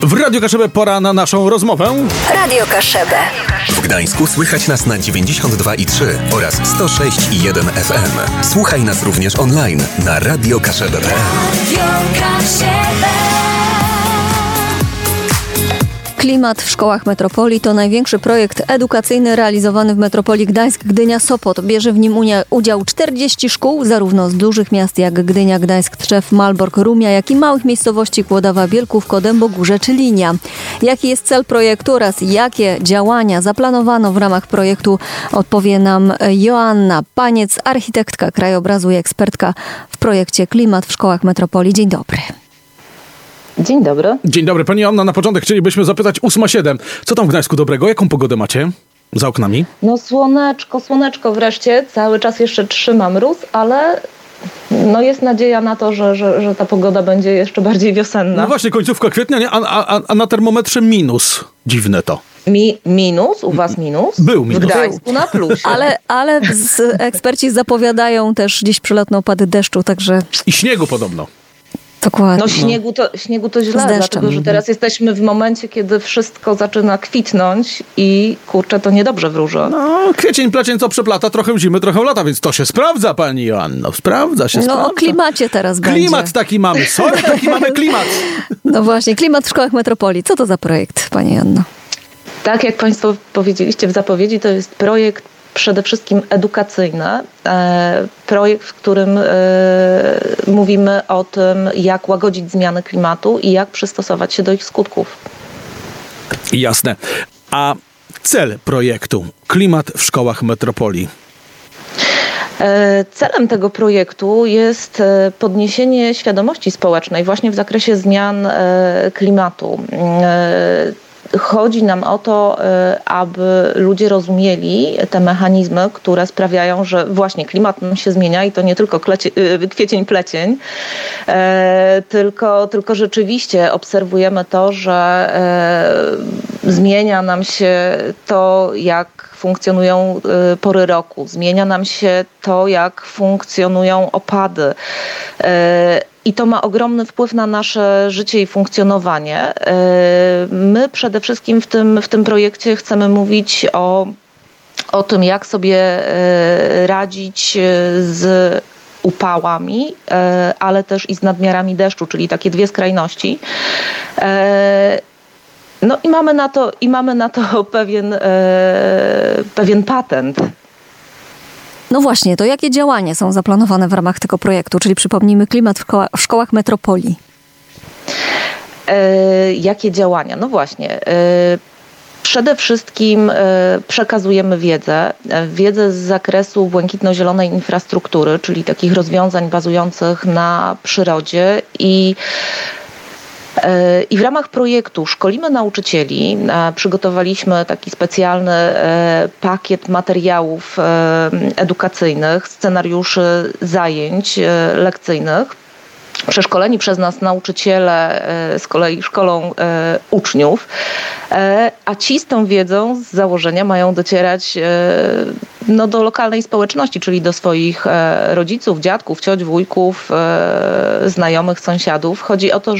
W Radio Kaszebę pora na naszą rozmowę. Radio Kaszebę. W Gdańsku słychać nas na 92,3 oraz 106,1 FM. Słuchaj nas również online na radiokaszebę.pl. Radio Kaszebę. Klimat w szkołach metropolii to największy projekt edukacyjny realizowany w metropolii Gdańsk-Gdynia-Sopot. Bierze w nim udział 40 szkół, zarówno z dużych miast jak Gdynia, Gdańsk, Tczew, Malbork, Rumia, jak i małych miejscowości Kłodawa, Bielkówko, Dębogórze czy Linia. Jaki jest cel projektu oraz jakie działania zaplanowano w ramach projektu, odpowie nam Joanna Paniec, architektka krajobrazu i ekspertka w projekcie Klimat w szkołach metropolii. Dzień dobry. Dzień dobry. Dzień dobry. Pani Joanna, na początek chcielibyśmy zapytać 8:07. Co tam w Gdańsku dobrego? Jaką pogodę macie za oknami? No słoneczko wreszcie. Cały czas jeszcze trzyma mróz, ale no jest nadzieja na to, że ta pogoda będzie jeszcze bardziej wiosenna. No właśnie, końcówka kwietnia, nie? A na termometrze minus. Dziwne to. Minus? U was minus? Był minus. W Gdańsku na plusie. Ale eksperci zapowiadają też dziś przelotne opady deszczu, także... I śniegu podobno. Dokładnie. No śniegu to źle, dlatego że teraz jesteśmy w momencie, kiedy wszystko zaczyna kwitnąć i kurczę, to niedobrze wróży. No, kwiecień, plecień, co przeplata, trochę zimy, trochę lata, więc to się sprawdza, pani Joanno. Sprawdza się. No o klimacie teraz będzie. Klimat taki mamy. Sorry, taki mamy klimat. No właśnie, klimat w szkołach metropolii. Co to za projekt, pani Joanno? Tak jak państwo powiedzieliście w zapowiedzi, to jest projekt przede wszystkim edukacyjny. Projekt, w którym mówimy o tym, jak łagodzić zmiany klimatu i jak przystosować się do ich skutków. Jasne. A cel projektu Klimat w szkołach metropolii? Celem tego projektu jest podniesienie świadomości społecznej właśnie w zakresie zmian klimatu. Chodzi nam o to, aby ludzie rozumieli te mechanizmy, które sprawiają, że właśnie klimat nam się zmienia i to nie tylko kwiecień, plecień, tylko rzeczywiście obserwujemy to, że zmienia nam się to, jak funkcjonują pory roku, zmienia nam się to, jak funkcjonują opady. I to ma ogromny wpływ na nasze życie i funkcjonowanie. My przede wszystkim w tym projekcie chcemy mówić o tym, jak sobie radzić z upałami, ale też i z nadmiarami deszczu, czyli takie dwie skrajności. No i mamy na to pewien patent. No właśnie, to jakie działania są zaplanowane w ramach tego projektu, czyli przypomnijmy klimat w szkołach metropolii? Jakie działania? No właśnie. Przede wszystkim przekazujemy wiedzę z zakresu błękitno-zielonej infrastruktury, czyli takich rozwiązań bazujących na przyrodzie i w ramach projektu szkolimy nauczycieli, przygotowaliśmy taki specjalny pakiet materiałów edukacyjnych, scenariuszy zajęć lekcyjnych. Przeszkoleni przez nas nauczyciele z kolei szkolą uczniów, a ci z tą wiedzą z założenia mają docierać do lokalnej społeczności, czyli do swoich rodziców, dziadków, cioć, wujków, znajomych, sąsiadów. Chodzi o to,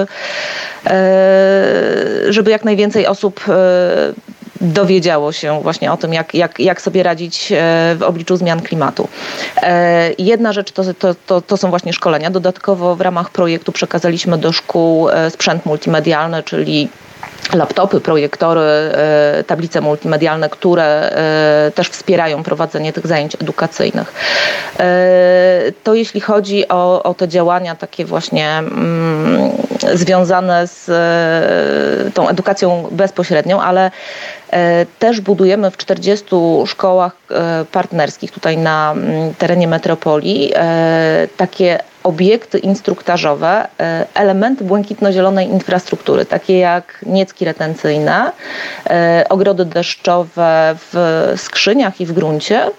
żeby jak najwięcej osób dowiedziało się właśnie o tym, jak sobie radzić w obliczu zmian klimatu. Jedna rzecz to są właśnie szkolenia. Dodatkowo w ramach projektu przekazaliśmy do szkół sprzęt multimedialny, czyli laptopy, projektory, tablice multimedialne, które też wspierają prowadzenie tych zajęć edukacyjnych. To jeśli chodzi o te działania takie właśnie związane z tą edukacją bezpośrednią, ale też budujemy w 40 szkołach partnerskich tutaj na terenie metropolii takie obiekty instruktażowe, elementy błękitno-zielonej infrastruktury, takie jak niecki retencyjne, ogrody deszczowe w skrzyniach i w gruncie,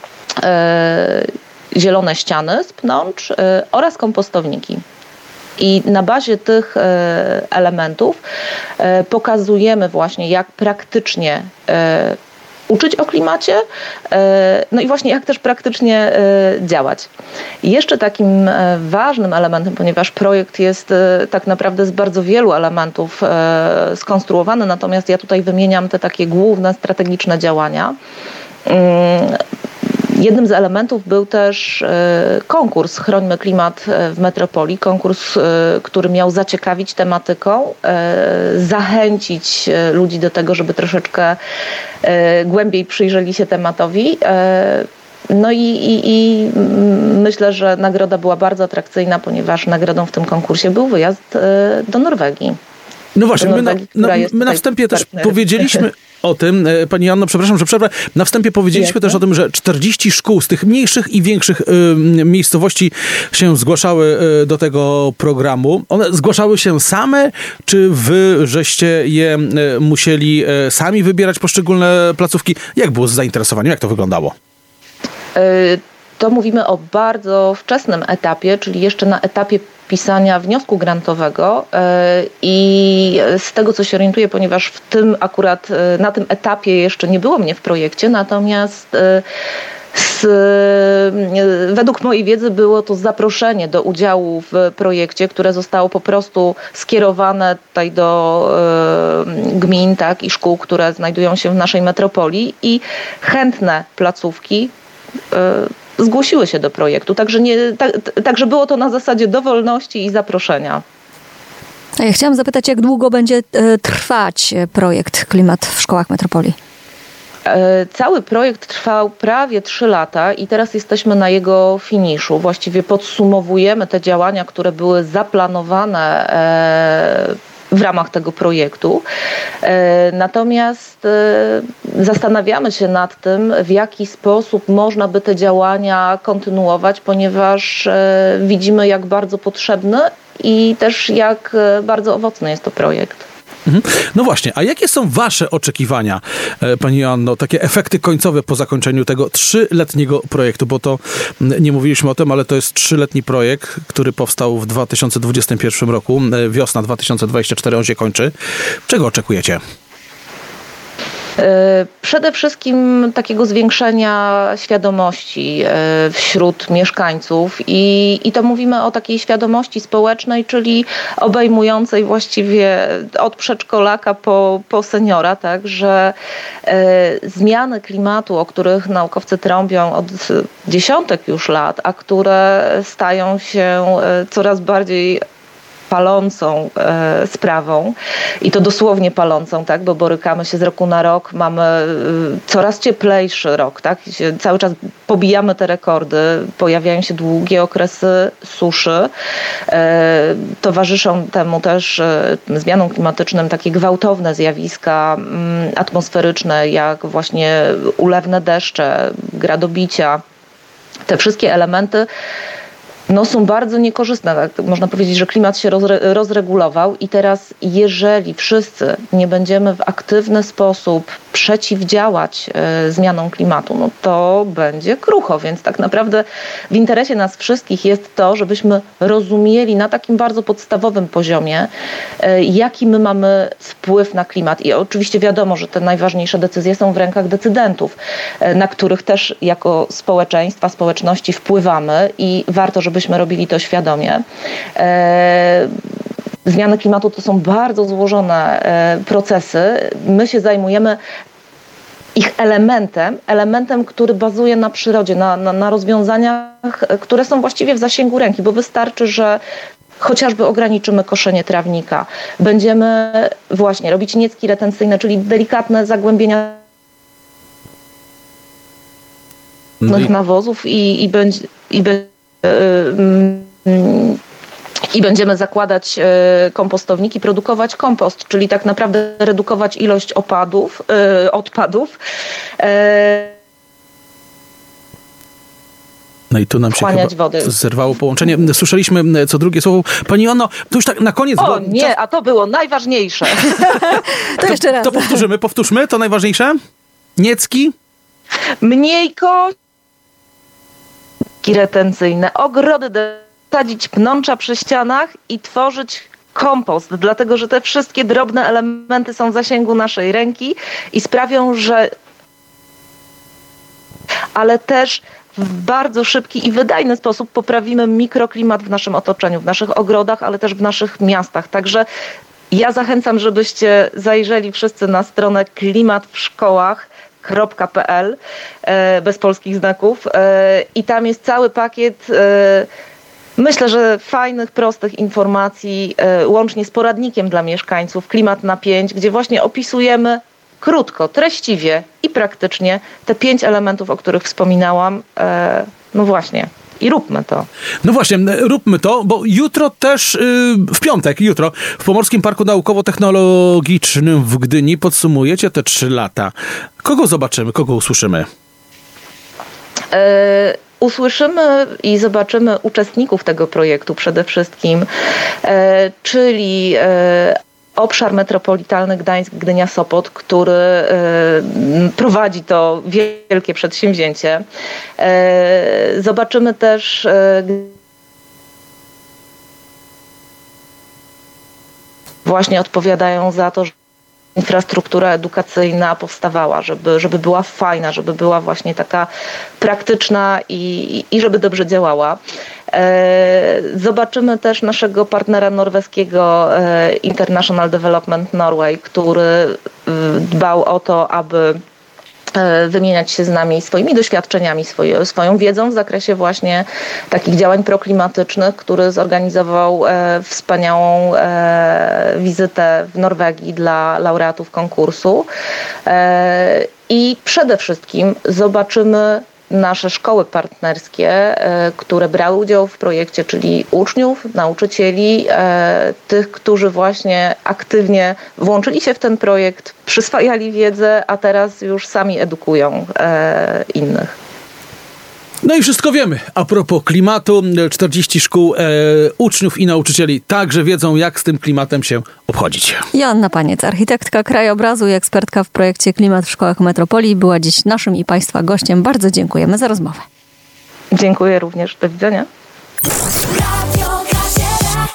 zielone ściany z pnącz oraz kompostowniki. I na bazie tych elementów pokazujemy właśnie, jak praktycznie uczyć o klimacie, no i właśnie jak też praktycznie działać. I jeszcze takim ważnym elementem, ponieważ projekt jest tak naprawdę z bardzo wielu elementów skonstruowany, natomiast ja tutaj wymieniam te takie główne strategiczne działania. Jednym z elementów był też konkurs Chrońmy Klimat w Metropolii. Konkurs, który miał zaciekawić tematyką, zachęcić ludzi do tego, żeby troszeczkę głębiej przyjrzeli się tematowi. No i myślę, że nagroda była bardzo atrakcyjna, ponieważ nagrodą w tym konkursie był wyjazd do Norwegii. No właśnie, my na wstępie też powiedzieliśmy o tym, pani Joanno, przepraszam, że przerwę, na wstępie powiedzieliśmy też o tym, że 40 szkół z tych mniejszych i większych miejscowości się zgłaszały do tego programu. One zgłaszały się same, czy wy żeście je musieli sami wybierać poszczególne placówki? Jak było z zainteresowaniem? Jak to wyglądało? To mówimy o bardzo wczesnym etapie, czyli jeszcze na etapie pisania wniosku grantowego i z tego, co się orientuję, ponieważ w tym akurat na tym etapie jeszcze nie było mnie w projekcie, natomiast według mojej wiedzy było to zaproszenie do udziału w projekcie, które zostało po prostu skierowane tutaj do gmin, tak, i szkół, które znajdują się w naszej metropolii i chętne placówki zgłosiły się do projektu. Także było to na zasadzie dowolności i zaproszenia. A ja chciałam zapytać, jak długo będzie trwać projekt Klimat w szkołach metropolii? Cały projekt trwał prawie 3 lata i teraz jesteśmy na jego finiszu. Właściwie podsumowujemy te działania, które były zaplanowane w ramach tego projektu. Natomiast zastanawiamy się nad tym, w jaki sposób można by te działania kontynuować, ponieważ widzimy, jak bardzo potrzebny i też jak bardzo owocny jest to projekt. No właśnie, a jakie są wasze oczekiwania, pani Joanno, takie efekty końcowe po zakończeniu tego 3-letniego projektu, bo to nie mówiliśmy o tym, ale to jest 3-letni projekt, który powstał w 2021 roku, wiosna 2024, on się kończy. Czego oczekujecie? Przede wszystkim takiego zwiększenia świadomości wśród mieszkańców i to mówimy o takiej świadomości społecznej, czyli obejmującej właściwie od przedszkolaka po seniora, tak, że zmiany klimatu, o których naukowcy trąbią od dziesiątek już lat, a które stają się coraz bardziej palącą sprawą i to dosłownie palącą, tak, bo borykamy się z roku na rok, mamy coraz cieplejszy rok, tak, cały czas pobijamy te rekordy, pojawiają się długie okresy suszy, towarzyszą temu też zmianom klimatycznym takie gwałtowne zjawiska atmosferyczne, jak właśnie ulewne deszcze, gradobicia, te wszystkie elementy są bardzo niekorzystne. Tak? Można powiedzieć, że klimat się rozregulował i teraz jeżeli wszyscy nie będziemy w aktywny sposób przeciwdziałać zmianom klimatu, to będzie krucho, więc tak naprawdę w interesie nas wszystkich jest to, żebyśmy rozumieli na takim bardzo podstawowym poziomie, jaki my mamy wpływ na klimat i oczywiście wiadomo, że te najważniejsze decyzje są w rękach decydentów, na których też jako społeczeństwa, społeczności wpływamy i warto, żebyśmy robili to świadomie. Zmiany klimatu to są bardzo złożone procesy. My się zajmujemy ich elementem, który bazuje na przyrodzie, na rozwiązaniach, które są właściwie w zasięgu ręki, bo wystarczy, że chociażby ograniczymy koszenie trawnika. Będziemy właśnie robić niecki retencyjne, czyli delikatne zagłębienia nawozów i będziemy zakładać kompostowniki, produkować kompost, czyli tak naprawdę redukować ilość odpadów. No i tu nam się zerwało połączenie. Słyszeliśmy co drugie słowo. Pani Joanno, to już tak na koniec... A to było najważniejsze. To jeszcze raz. To powtórzmy, to najważniejsze. Niecki. Mniejko retencyjne, ogrody sadzić pnącza przy ścianach i tworzyć kompost, dlatego że te wszystkie drobne elementy są w zasięgu naszej ręki i sprawią, że ale też w bardzo szybki i wydajny sposób poprawimy mikroklimat w naszym otoczeniu, w naszych ogrodach, ale też w naszych miastach. Także ja zachęcam, żebyście zajrzeli wszyscy na stronę klimatwszkołach.pl bez polskich znaków i tam jest cały pakiet, myślę, że fajnych, prostych informacji, łącznie z poradnikiem dla mieszkańców Klimat na 5, gdzie właśnie opisujemy krótko, treściwie i praktycznie te 5 elementów, o których wspominałam. No właśnie. I róbmy to. No właśnie, róbmy to, bo jutro też, w piątek, w Pomorskim Parku Naukowo-Technologicznym w Gdyni podsumujecie te 3 lata. Kogo zobaczymy, kogo usłyszymy? Usłyszymy i zobaczymy uczestników tego projektu przede wszystkim, czyli obszar metropolitalny Gdańsk-Gdynia-Sopot, który prowadzi to wielkie przedsięwzięcie. Zobaczymy też właśnie odpowiadają za to, że infrastruktura edukacyjna powstawała, żeby była fajna, żeby była właśnie taka praktyczna i żeby dobrze działała. Zobaczymy też naszego partnera norweskiego International Development Norway, który dbał o to, aby wymieniać się z nami swoimi doświadczeniami, swoją wiedzą w zakresie właśnie takich działań proklimatycznych, który zorganizował wspaniałą wizytę w Norwegii dla laureatów konkursu. I przede wszystkim zobaczymy nasze szkoły partnerskie, które brały udział w projekcie, czyli uczniów, nauczycieli, tych, którzy właśnie aktywnie włączyli się w ten projekt, przyswajali wiedzę, a teraz już sami edukują innych. No i wszystko wiemy. A propos klimatu, 40 szkół, uczniów i nauczycieli także wiedzą, jak z tym klimatem się obchodzić. Joanna Paniec, architektka krajobrazu i ekspertka w projekcie Klimat w Szkołach Metropolii, była dziś naszym i Państwa gościem. Bardzo dziękujemy za rozmowę. Dziękuję również. Do widzenia.